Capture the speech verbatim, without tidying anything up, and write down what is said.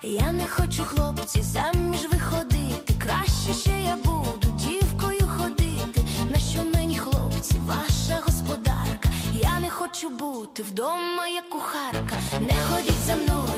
Я не хочу, хлопці, заміж виходити. Краще ще я буду дівкою ходити. Нащо мені, хлопці, ваша господарка? Я не хочу бути вдома, як кухарка. Не ходіть за мною,